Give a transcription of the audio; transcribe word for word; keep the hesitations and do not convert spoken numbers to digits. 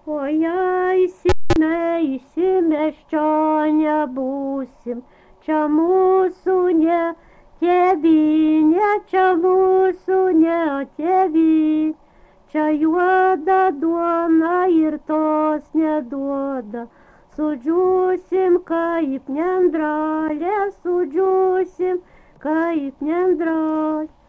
O jei įsime, įsimeščio nebūsim, čia mūsų ne tėvynė, čia mūsų ne tėvynė, čia juoda duona ir tos neduoda, sudžiūsim kaip nendralė, sudžiūsim kaip nendralė.